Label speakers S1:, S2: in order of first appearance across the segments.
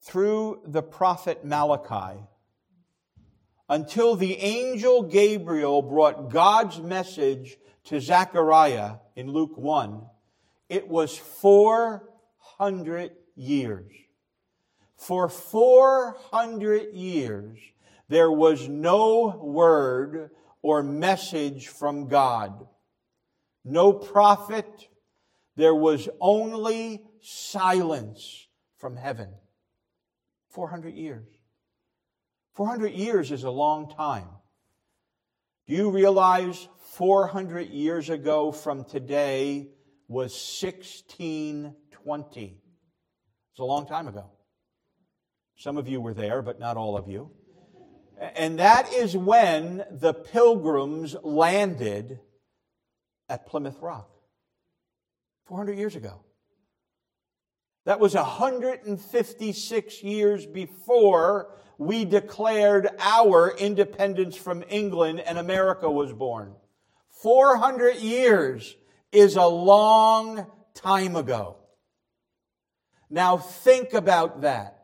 S1: through the prophet Malachi until the angel Gabriel brought God's message to Zechariah in Luke 1, it was 400 years. For 400 years, there was no word or message from God. No prophet. There was only silence from heaven. 400 years. 400 years is a long time. Do you realize 400 years ago from today was 1620? It's a long time ago. Some of you were there, but not all of you. And that is when the Pilgrims landed at Plymouth Rock. 400 years ago. That was 156 years before we declared our independence from England and America was born. 400 years is a long time ago. Now think about that.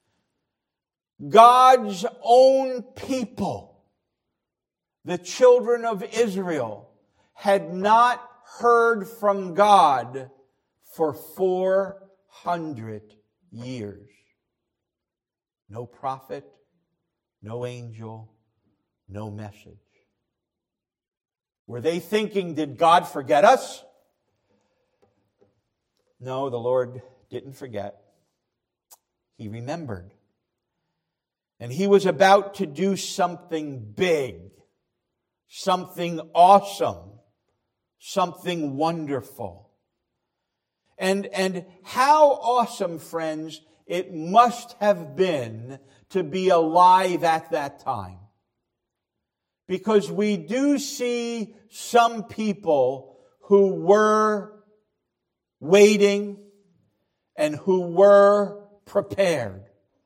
S1: God's own people, the children of Israel, had not heard from God for 400 years. No prophet, no angel, no message. Were they thinking, did God forget us? No, the Lord didn't forget. He remembered. And He was about to do something big, something awesome, something wonderful. And how awesome, friends, it must have been to be alive at that time. Because we do see some people who were waiting and who were prepared.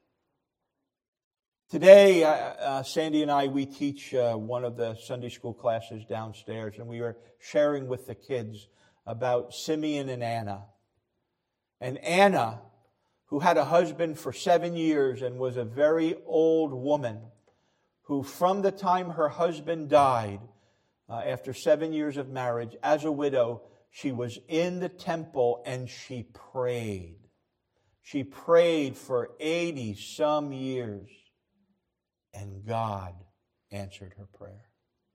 S1: Today, Sandy and I, we teach one of the Sunday school classes downstairs, and we were sharing with the kids about Simeon and Anna. And Anna, who had a husband for 7 years and was a very old woman, who from the time her husband died, after 7 years of marriage, as a widow, she was in the temple and she prayed. She prayed for 80-some years. And God answered her prayer.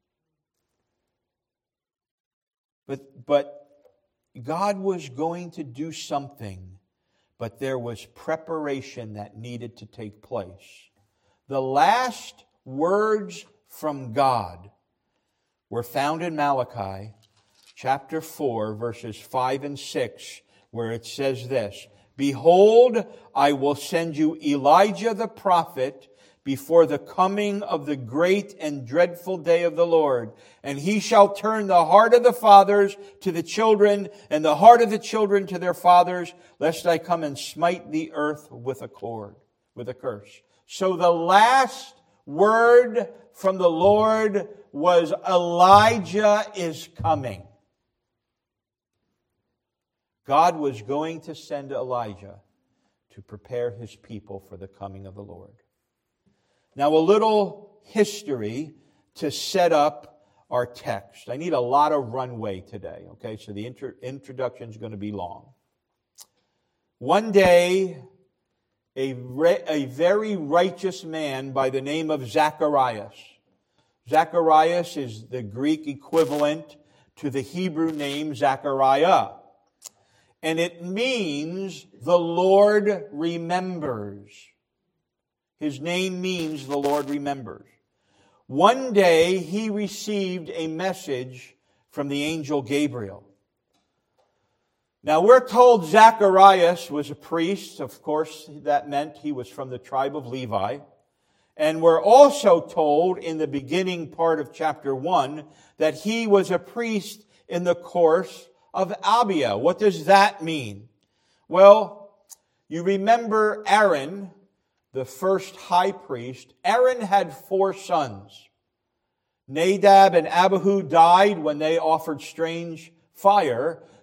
S1: But God was going to do something, but there was preparation that needed to take place. The last words from God were found in Malachi chapter 4, verses 5 and 6, where it says this, "Behold, I will send you Elijah the prophet before the coming of the great and dreadful day of the Lord. And he shall turn the heart of the fathers to the children, and the heart of the children to their fathers, lest I come and smite the earth with a curse." So the last word from the Lord was, Elijah is coming. God was going to send Elijah to prepare His people for the coming of the Lord. Now, a little history to set up our text. I need a lot of runway today, okay? So the introduction is going to be long. One day, a very righteous man by the name of Zacharias. Zacharias is the Greek equivalent to the Hebrew name Zechariah. And it means the Lord remembers. His name means the Lord remembers. One day he received a message from the angel Gabriel. Now we're told Zacharias was a priest. Of course, that meant he was from the tribe of Levi. And we're also told in the beginning part of chapter 1 that he was a priest in the course of Abia. What does that mean? Well, you remember Aaron, the first high priest. Aaron had 4 sons. Nadab and Abihu died when they offered strange fire,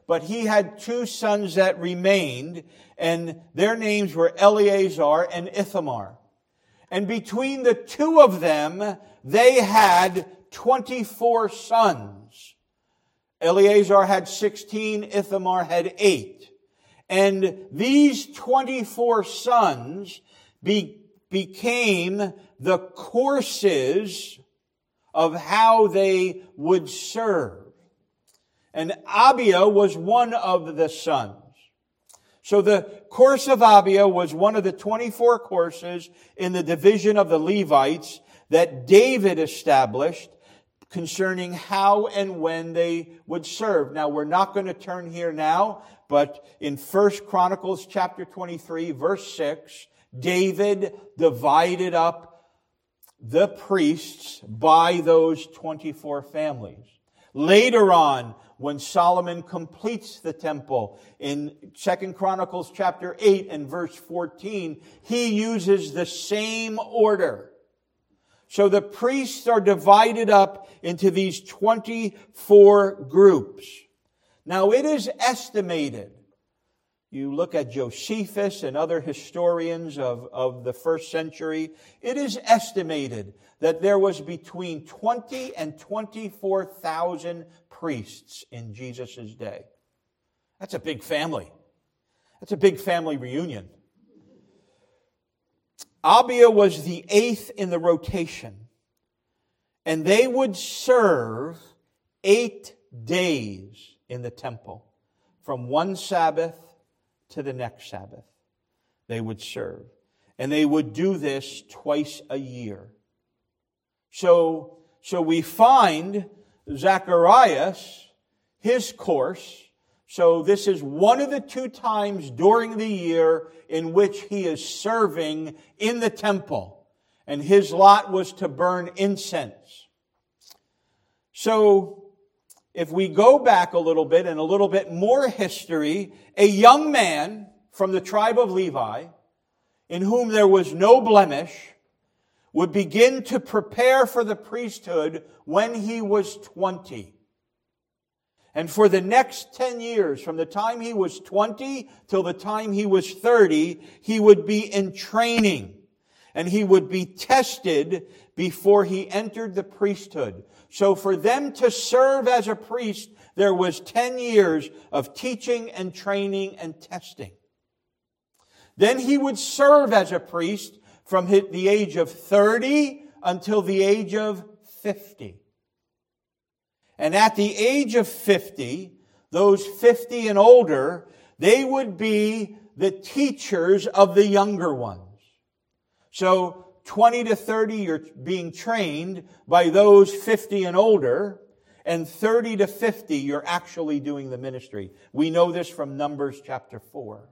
S1: but he had two sons that remained, and their names were Eleazar and Ithamar. And between the two of them, they had 24 sons. Eleazar had 16, Ithamar had 8. And these 24 sons became the courses of how they would serve. And Abiah was one of the sons. So the course of Abiah was one of the 24 courses in the division of the Levites that David established concerning how and when they would serve. Now, we're not going to turn here now, but in 1 Chronicles chapter 23, verse 6, David divided up the priests by those 24 families. Later on, when Solomon completes the temple in 2 Chronicles chapter 8 and verse 14, he uses the same order. So the priests are divided up into these 24 groups. Now it is estimated, you look at Josephus and other historians of the first century, it is estimated that there was between 20 and 24,000 priests in Jesus' day. That's a big family. That's a big family reunion. Abiah was the 8th in the rotation, and they would serve 8 days in the temple, from one Sabbath to the next Sabbath. They would serve, and they would do this twice a year. So we find Zacharias, his course. So this is one of the 2 times during the year in which he is serving in the temple. And his lot was to burn incense. So if we go back a little bit and a little bit more history, a young man from the tribe of Levi, in whom there was no blemish, would begin to prepare for the priesthood when he was 20. And for the next 10 years, from the time he was 20 till the time he was 30, he would be in training. And he would be tested before he entered the priesthood. So for them to serve as a priest, there was 10 years of teaching and training and testing. Then he would serve as a priest from the age of 30 until the age of 50. And at the age of 50, those 50 and older, they would be the teachers of the younger ones. So 20 to 30, you're being trained by those 50 and older, and 30 to 50, you're actually doing the ministry. We know this from Numbers chapter 4.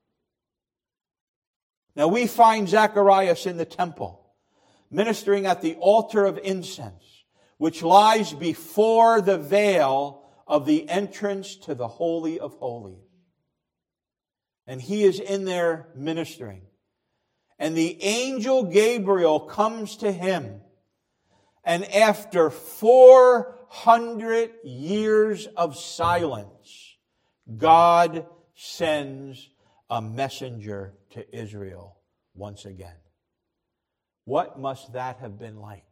S1: Now we find Zacharias in the temple, ministering at the altar of incense, which lies before the veil of the entrance to the Holy of Holies. And he is in there ministering. And the angel Gabriel comes to him. And after 400 years of silence, God sends a messenger to Israel once again. What must that have been like?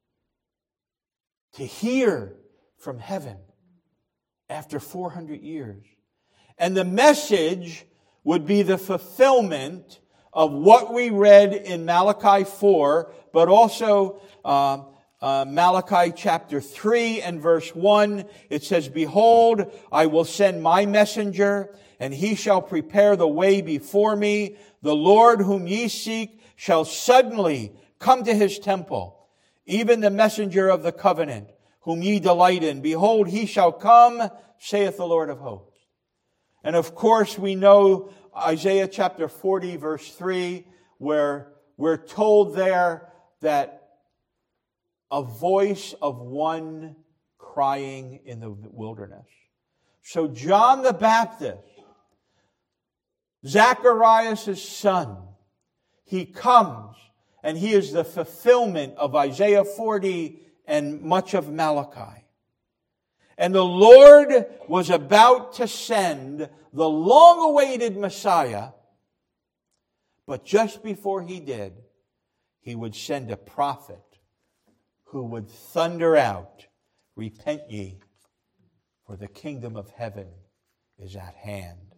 S1: To hear from heaven after 400 years. And the message would be the fulfillment of what we read in Malachi 4, but also Malachi chapter 3 and verse 1. It says, "Behold, I will send my messenger, and he shall prepare the way before me. The Lord whom ye seek shall suddenly come to his temple, even the messenger of the covenant, whom ye delight in. Behold, he shall come, saith the Lord of hosts." And of course, we know Isaiah chapter 40, verse 3, where we're told there that a voice of one crying in the wilderness. So John the Baptist, Zacharias' son, he comes and he is the fulfillment of Isaiah 40 and much of Malachi. And the Lord was about to send the long-awaited Messiah. But just before He did, He would send a prophet who would thunder out, "Repent ye, for the kingdom of heaven is at hand."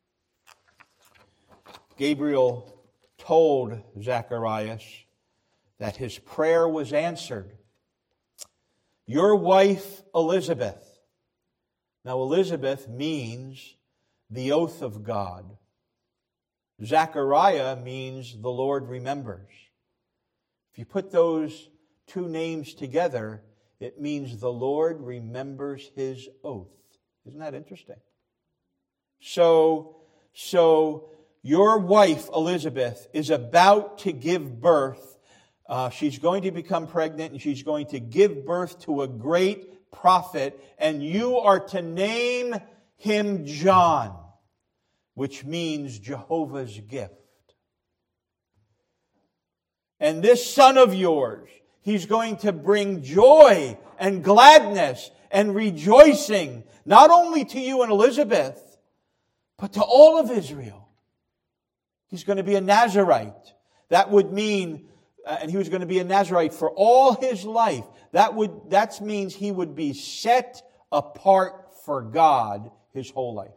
S1: Gabriel told Zacharias that his prayer was answered. Your wife Elizabeth. Now Elizabeth means the oath of God. Zechariah means the Lord remembers. If you put those two names together, it means the Lord remembers His oath. Isn't that interesting? So your wife Elizabeth is about to give birth. She's going to become pregnant and she's going to give birth to a great prophet, and you are to name him John, which means Jehovah's gift. And this son of yours, he's going to bring joy and gladness and rejoicing, not only to you and Elizabeth, but to all of Israel. He's going to be a Nazirite. That would mean, and he was going to be a Nazirite for all his life. That means he would be set apart for God his whole life.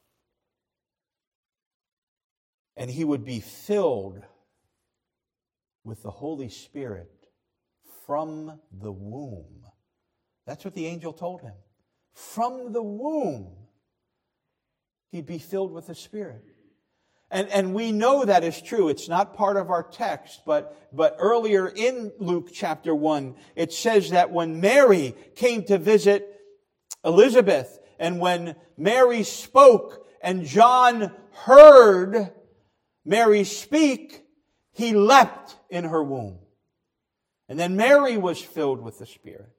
S1: And he would be filled with the Holy Spirit from the womb. That's what the angel told him. From the womb, he'd be filled with the Spirit. And we know that is true. It's not part of our text, but earlier in Luke chapter 1, it says that when Mary came to visit Elizabeth, and when Mary spoke and John heard Mary speak, he leapt in her womb. And then Mary was filled with the Spirit.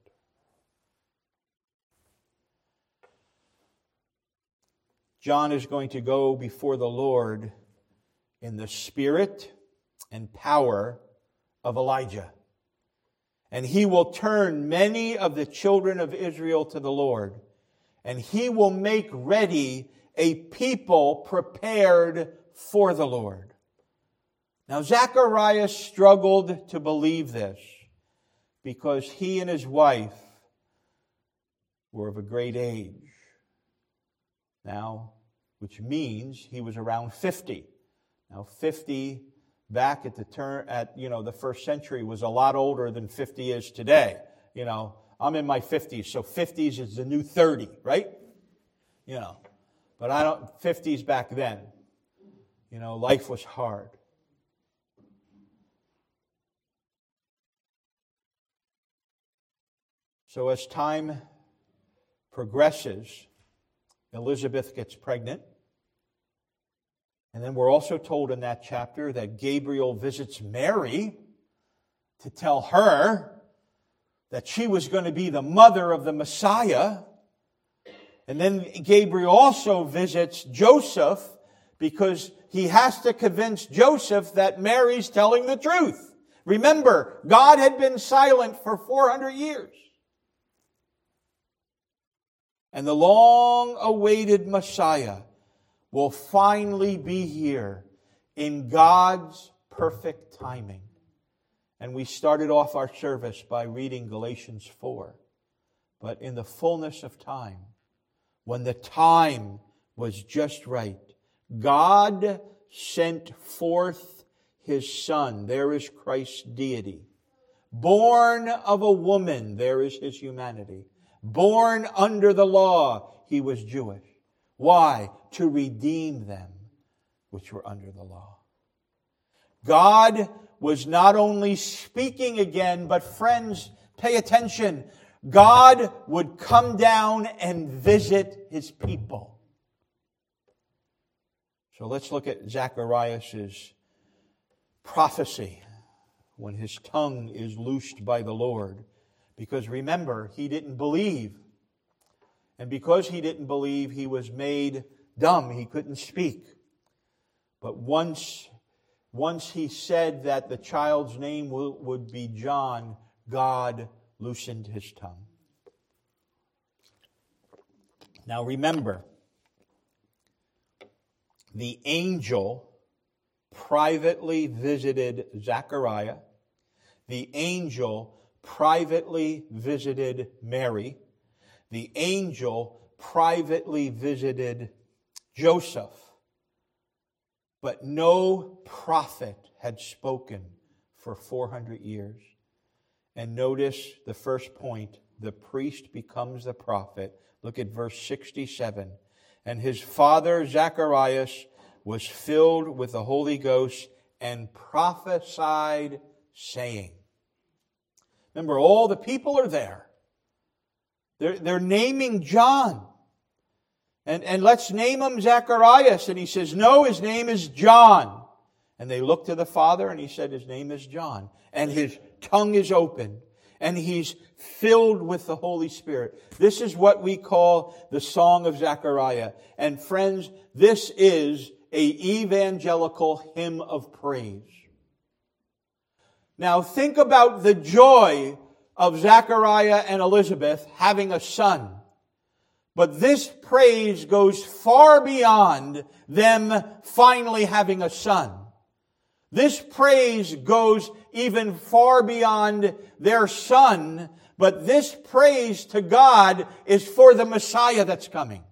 S1: John is going to go before the Lord in the spirit and power of Elijah. And he will turn many of the children of Israel to the Lord. And he will make ready a people prepared for the Lord. Now Zacharias struggled to believe this because he and his wife were of a great age. Now, which means he was around 50. Now 50 back at the first century was a lot older than 50 is today. I'm in my 50s, so 50s is the new 30, right? But 50s back then. Life was hard. So as time progresses, Elizabeth gets pregnant. And then we're also told in that chapter that Gabriel visits Mary to tell her that she was going to be the mother of the Messiah. And then Gabriel also visits Joseph because he has to convince Joseph that Mary's telling the truth. Remember, God had been silent for 400 years. And the long-awaited Messiah will finally be here in God's perfect timing. And we started off our service by reading Galatians 4. But in the fullness of time, when the time was just right, God sent forth His Son. There is Christ's deity. Born of a woman, there is His humanity. Born under the law, He was Jewish. Why? To redeem them which were under the law. God was not only speaking again, but friends, pay attention. God would come down and visit His people. So let's look at Zacharias' prophecy when his tongue is loosed by the Lord. Because remember, he didn't believe. And because he didn't believe, he was made dumb. He couldn't speak. But once he said that the child's name would be John, God loosened his tongue. Now remember, the angel privately visited Zechariah. The angel privately visited Mary. The angel privately visited Joseph. But no prophet had spoken for 400 years. And notice the first point, the priest becomes the prophet. Look at verse 67. And his father Zacharias was filled with the Holy Ghost and prophesied, saying. Remember, all the people are there. They're naming John. And let's name him Zacharias. And he says, no, his name is John. And they look to the father and he said, his name is John. And his tongue is open. And he's filled with the Holy Spirit. This is what we call the Song of Zechariah. And friends, this is an evangelical hymn of praise. Now think about the joy of Zechariah and Elizabeth having a son. But this praise goes far beyond them finally having a son. This praise goes even far beyond their son, but this praise to God is for the Messiah that's coming.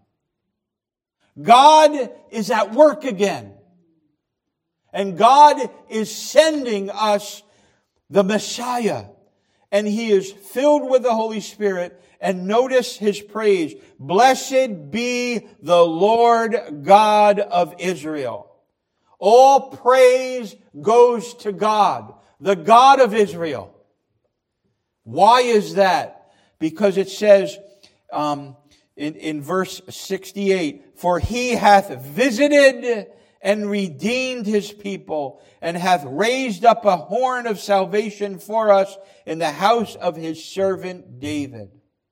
S1: God is at work again. And God is sending us the Messiah. And He is filled with the Holy Spirit. And notice His praise. Blessed be the Lord God of Israel. All praise goes to God, the God of Israel. Why is that? Because it says in verse 68, for He hath visited and redeemed His people, and hath raised up a horn of salvation for us in the house of His servant David.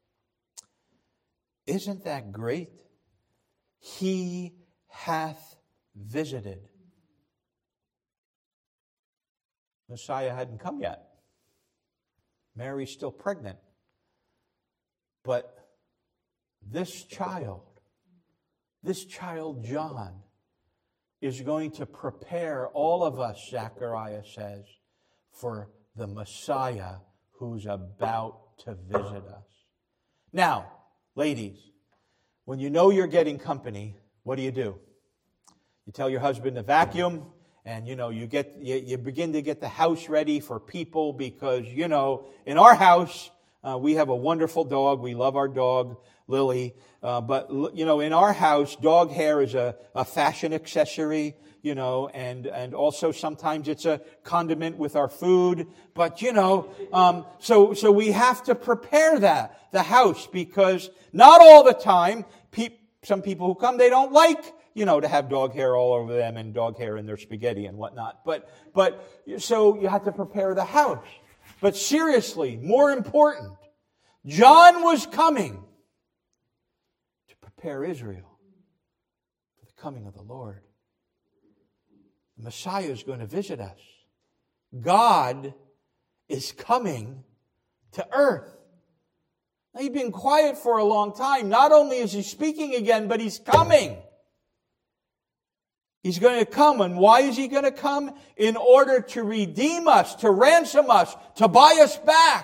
S1: Isn't that great? He hath visited. Messiah hadn't come yet. Mary's still pregnant. But this child John, is going to prepare all of us, Zechariah says, for the Messiah who's about to visit us. Now, ladies, when you know you're getting company, what do? You tell your husband to vacuum, and you begin to get the house ready for people because, in our house, we have a wonderful dog. We love our dog, Lily. But in our house, dog hair is a fashion accessory, and also sometimes it's a condiment with our food. But, so we have to prepare the house, because not all the time, some people who come, they don't like, to have dog hair all over them and dog hair in their spaghetti and whatnot. But so you have to prepare the house. But seriously, more important, John was coming to prepare Israel for the coming of the Lord. The Messiah is going to visit us. God is coming to earth. Now, He's been quiet for a long time. Not only is He speaking again, but He's coming. He's going to come. And why is He going to come? In order to redeem us, to ransom us, to buy us back.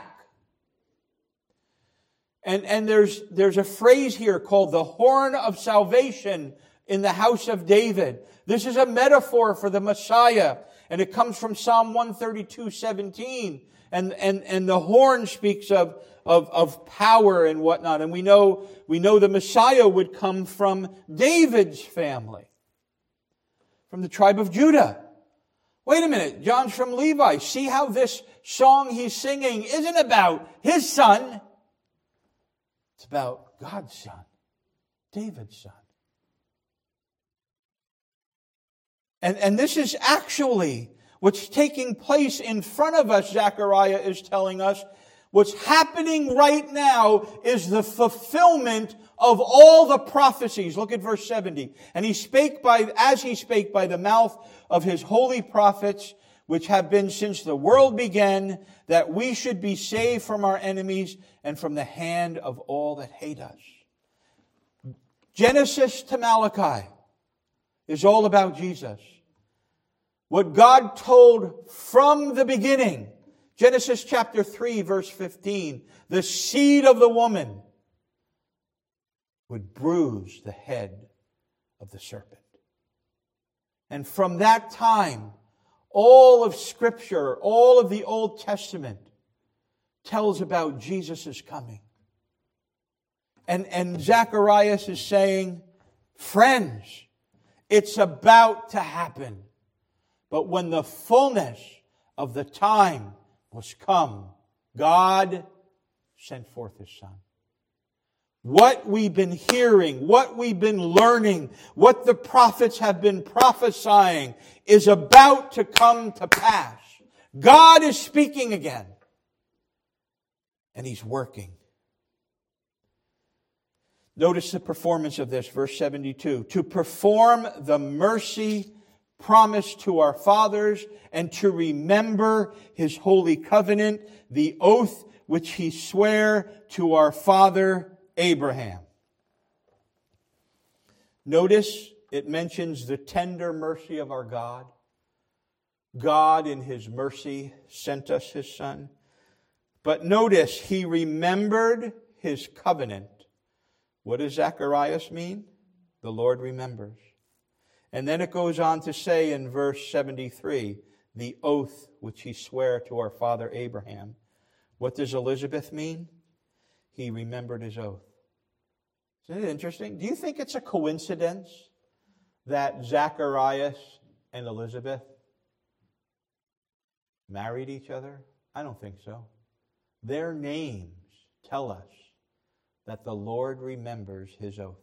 S1: And there's a phrase here called the horn of salvation in the house of David. This is a metaphor for the Messiah. And it comes from Psalm 132:17. And the horn speaks of power and whatnot. And we know the Messiah would come from David's family, from the tribe of Judah. Wait a minute, John's from Levi. See how this song he's singing isn't about his son. It's about God's son, David's son. And this is actually what's taking place in front of us, Zechariah is telling us. What's happening right now is the fulfillment of all the prophecies. Look at verse 70. And as he spake by the mouth of his holy prophets, which have been since the world began, that we should be saved from our enemies and from the hand of all that hate us. Genesis to Malachi is all about Jesus. What God told from the beginning. Genesis chapter 3, verse 15. The seed of the woman would bruise the head of the serpent. And from that time, all of Scripture, all of the Old Testament tells about Jesus' coming. And Zacharias is saying, friends, it's about to happen. But when the fullness of the time was come, God sent forth His Son. What we've been hearing, what we've been learning, what the prophets have been prophesying is about to come to pass. God is speaking again. And He's working. Notice the performance of this, verse 72. To perform the mercy promised to our fathers and to remember His holy covenant, the oath which He sware to our father Abraham. Notice it mentions the tender mercy of our God. God in His mercy sent us His Son. But notice He remembered His covenant. What does Zacharias mean? The Lord remembers. And then it goes on to say in verse 73, the oath which He sware to our father Abraham. What does Elizabeth mean? He remembered His oath. Isn't it interesting? Do you think it's a coincidence that Zacharias and Elizabeth married each other? I don't think so. Their names tell us that the Lord remembers His oath.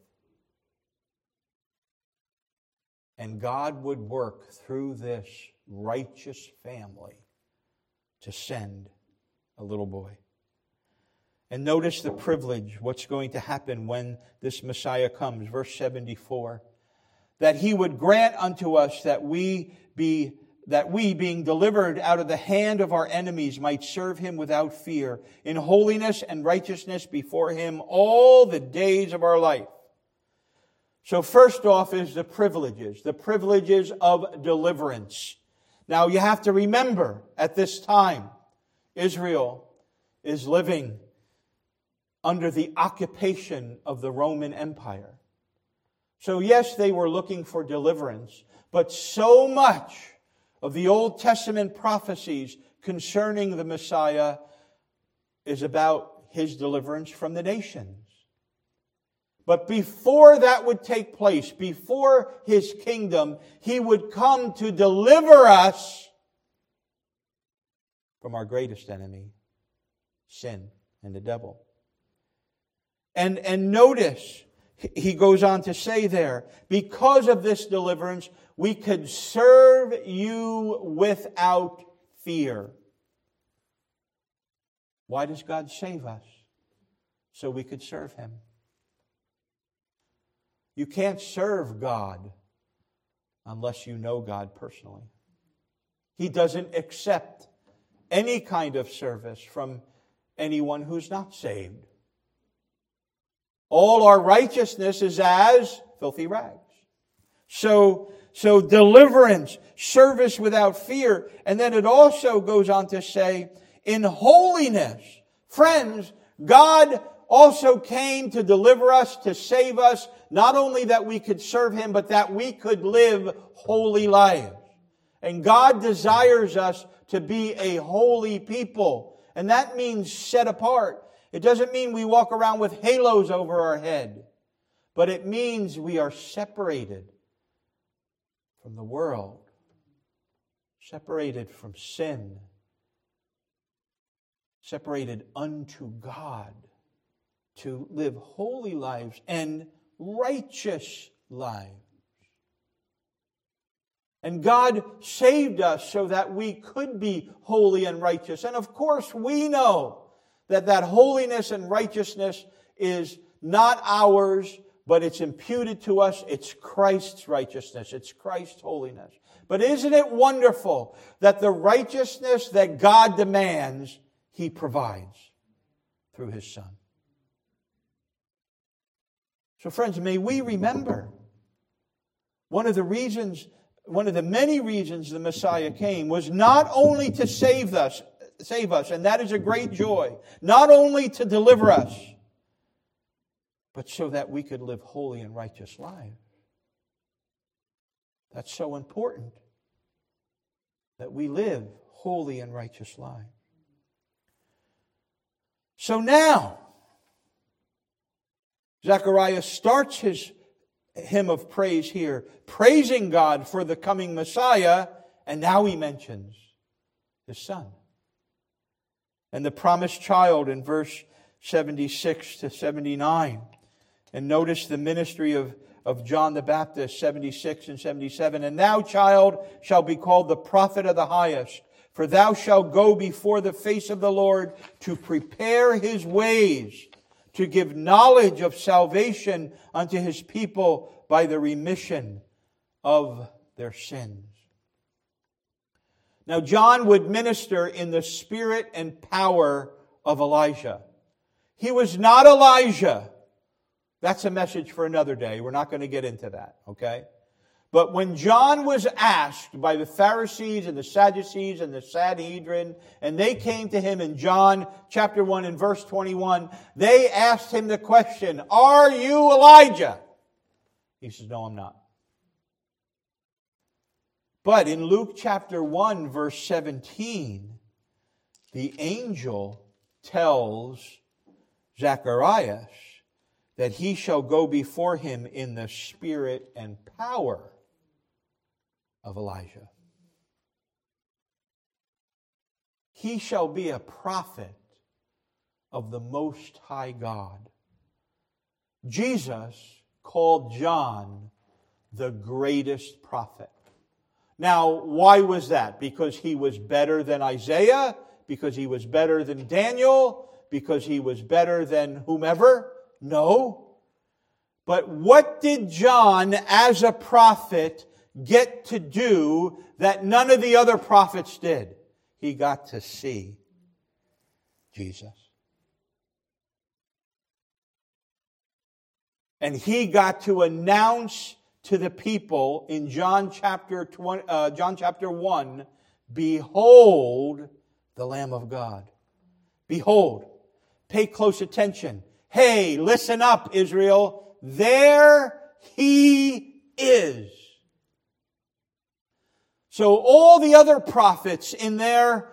S1: And God would work through this righteous family to send a little boy. And notice the privilege, what's going to happen when this Messiah comes. Verse 74. That He would grant unto us that we being delivered out of the hand of our enemies might serve Him without fear, in holiness and righteousness before Him all the days of our life. So first off is the privileges of deliverance. Now you have to remember, at this time, Israel is living under the occupation of the Roman Empire. So yes, they were looking for deliverance, but so much of the Old Testament prophecies concerning the Messiah is about His deliverance from the nations. But before that would take place, before His kingdom, He would come to deliver us from our greatest enemy, sin and the devil. And notice, he goes on to say there, because of this deliverance, we could serve you without fear. Why does God save us? So we could serve Him. You can't serve God unless you know God personally. He doesn't accept any kind of service from anyone who's not saved. All our righteousness is as filthy rags. So deliverance, service without fear. And then it also goes on to say, in holiness. Friends, God also came to deliver us, to save us, not only that we could serve Him, but that we could live holy lives. And God desires us to be a holy people. And that means set apart. It doesn't mean we walk around with halos over our head, but it means we are separated from the world, separated from sin, separated unto God, to live holy lives and righteous lives. And God saved us so that we could be holy and righteous. And of course, we know that holiness and righteousness is not ours, but it's imputed to us. It's Christ's righteousness. It's Christ's holiness. But isn't it wonderful that the righteousness that God demands, He provides through His Son? So friends, may we remember one of the many reasons the Messiah came was not only to save us, and that is a great joy, not only to deliver us, but so that we could live holy and righteous lives. That's so important, that we live holy and righteous lives. So now, Zechariah starts his hymn of praise here, praising God for the coming Messiah, and now he mentions his son. And the promised child in verse 76 to 79. And notice the ministry of John the Baptist, 76 and 77. And thou, child, shalt be called the prophet of the highest, for thou shalt go before the face of the Lord to prepare his ways, to give knowledge of salvation unto his people by the remission of their sins. Now, John would minister in the spirit and power of Elijah. He was not Elijah. That's a message for another day. We're not going to get into that, okay? But when John was asked by the Pharisees and the Sadducees and the Sanhedrin, and they came to him in John chapter 1 and verse 21, they asked him the question, "Are you Elijah?" He says, "No, I'm not." But in Luke chapter 1 verse 17, the angel tells Zacharias that he shall go before him in the spirit and power of Elijah. He shall be a prophet of the Most High God. Jesus called John the greatest prophet. Now, why was that? Because he was better than Isaiah? Because he was better than Daniel? Because he was better than whomever? No. But what did John, as a prophet, get to do that none of the other prophets did? He got to see Jesus. And he got to announce to the people in John chapter 1, "Behold the Lamb of God." Behold. Pay close attention. Hey, listen up, Israel. There he is. So all the other prophets in their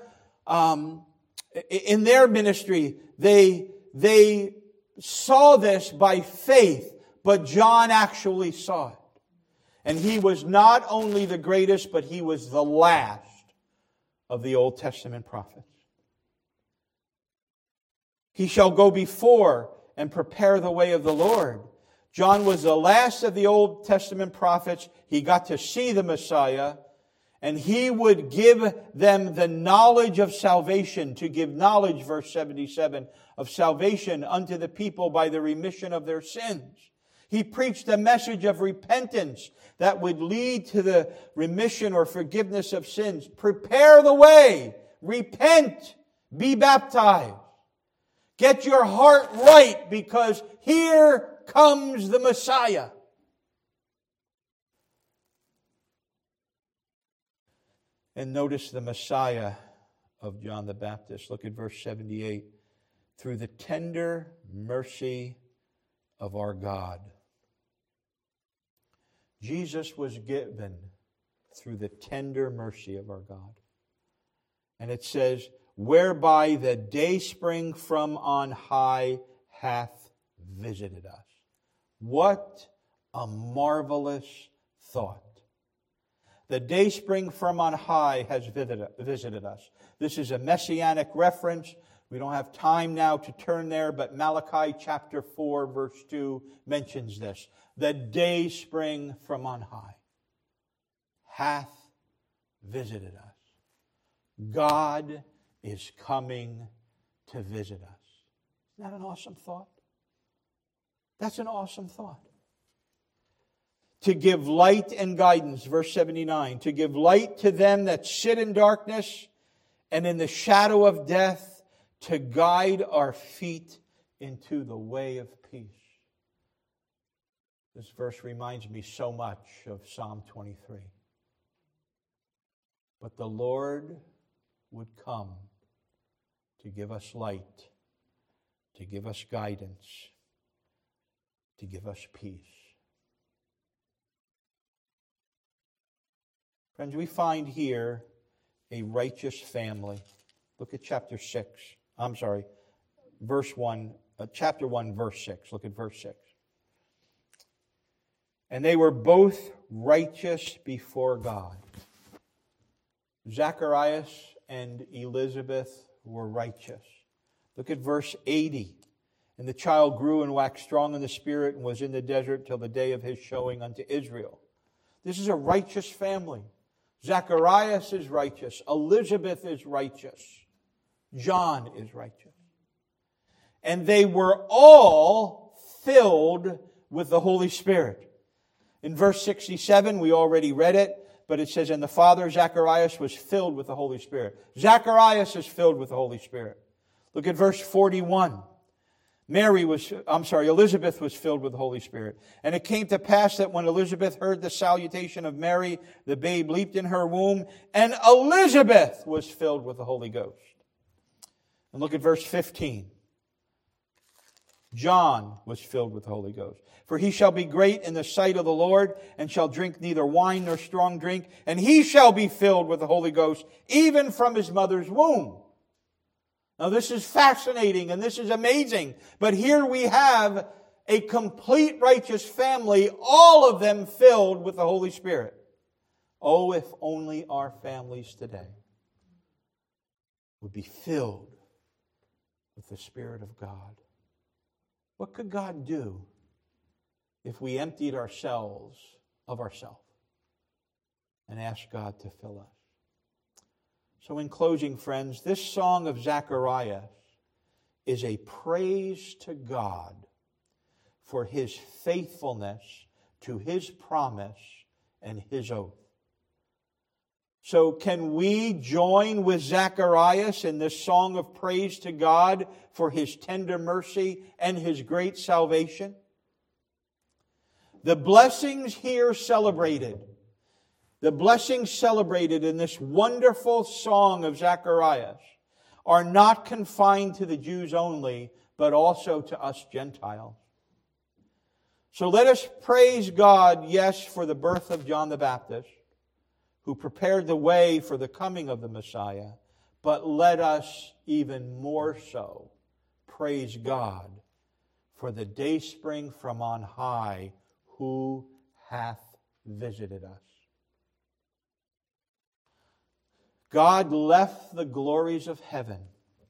S1: ministry, they saw this by faith, but John actually saw it. And he was not only the greatest, but he was the last of the Old Testament prophets. He shall go before and prepare the way of the Lord. John was the last of the Old Testament prophets. He got to see the Messiah, and he would give them the knowledge of salvation, to give knowledge, verse 77, of salvation unto the people by the remission of their sins. He preached a message of repentance that would lead to the remission or forgiveness of sins. Prepare the way. Repent. Be baptized. Get your heart right, because here comes the Messiah. And notice the Messiah of John the Baptist. Look at verse 78. Through the tender mercy of our God. Jesus was given through the tender mercy of our God. And it says, whereby the dayspring from on high hath visited us. What a marvelous thought. The dayspring from on high has visited us. This is a messianic reference. We don't have time now to turn there, but Malachi chapter 4 verse 2 mentions this. The dayspring from on high hath visited us. God is coming to visit us. Isn't that an awesome thought? That's an awesome thought. To give light and guidance, verse 79. To give light to them that sit in darkness and in the shadow of death, to guide our feet into the way of peace. This verse reminds me so much of Psalm 23. But the Lord would come to give us light, to give us guidance, to give us peace. Friends, we find here a righteous family. Look at chapter 1, verse 6. Look at verse 6. And they were both righteous before God. Zacharias and Elizabeth were righteous. Look at verse 80. And the child grew and waxed strong in the spirit and was in the desert till the day of his showing unto Israel. This is a righteous family. Zacharias is righteous. Elizabeth is righteous. John is righteous. And they were all filled with the Holy Spirit. In verse 67, we already read it, but it says, and the father, Zacharias, was filled with the Holy Spirit. Zacharias is filled with the Holy Spirit. Look at verse 41. Elizabeth was filled with the Holy Spirit. And it came to pass that when Elizabeth heard the salutation of Mary, the babe leaped in her womb, and Elizabeth was filled with the Holy Ghost. And look at verse 15. John was filled with the Holy Ghost. For he shall be great in the sight of the Lord, and shall drink neither wine nor strong drink, and he shall be filled with the Holy Ghost, even from his mother's womb. Now this is fascinating and this is amazing, but here we have a complete righteous family, all of them filled with the Holy Spirit. Oh, if only our families today would be filled with the Spirit of God. What could God do if we emptied ourselves of ourselves and asked God to fill us? So in closing, friends, this song of Zacharias is a praise to God for His faithfulness to His promise and His oath. So can we join with Zacharias in this song of praise to God for His tender mercy and His great salvation? The blessings here celebrated, the blessings celebrated in this wonderful song of Zacharias are not confined to the Jews only, but also to us Gentiles. So let us praise God, yes, for the birth of John the Baptist, who prepared the way for the coming of the Messiah, but let us even more so praise God for the dayspring from on high, who hath visited us. God left the glories of heaven,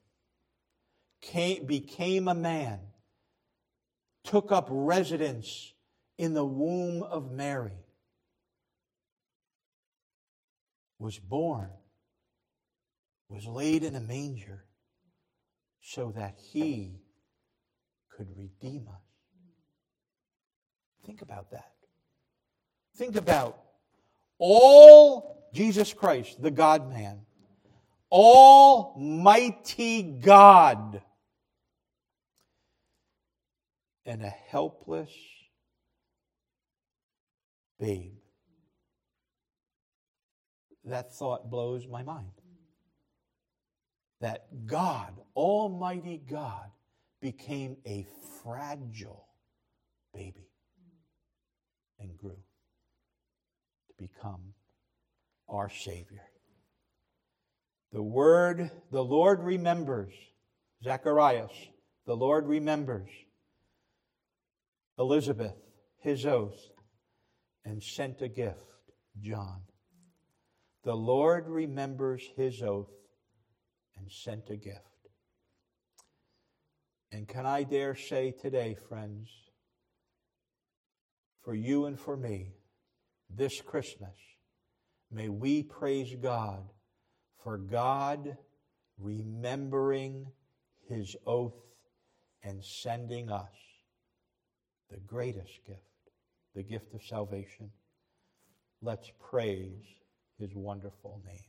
S1: became a man, took up residence in the womb of Mary, was born, was laid in a manger, so that He could redeem us. Think about that. Think about all Jesus Christ, the God-man, Almighty God, and a helpless babe. That thought blows my mind. That God, Almighty God, became a fragile baby and grew to become our Savior. The Lord remembers, Zacharias, the Lord remembers Elizabeth, his oath, and sent a gift, John. The Lord remembers His oath and sent a gift. And can I dare say today, friends, for you and for me, this Christmas, may we praise God for God remembering His oath and sending us the greatest gift, the gift of salvation. Let's praise His wonderful name.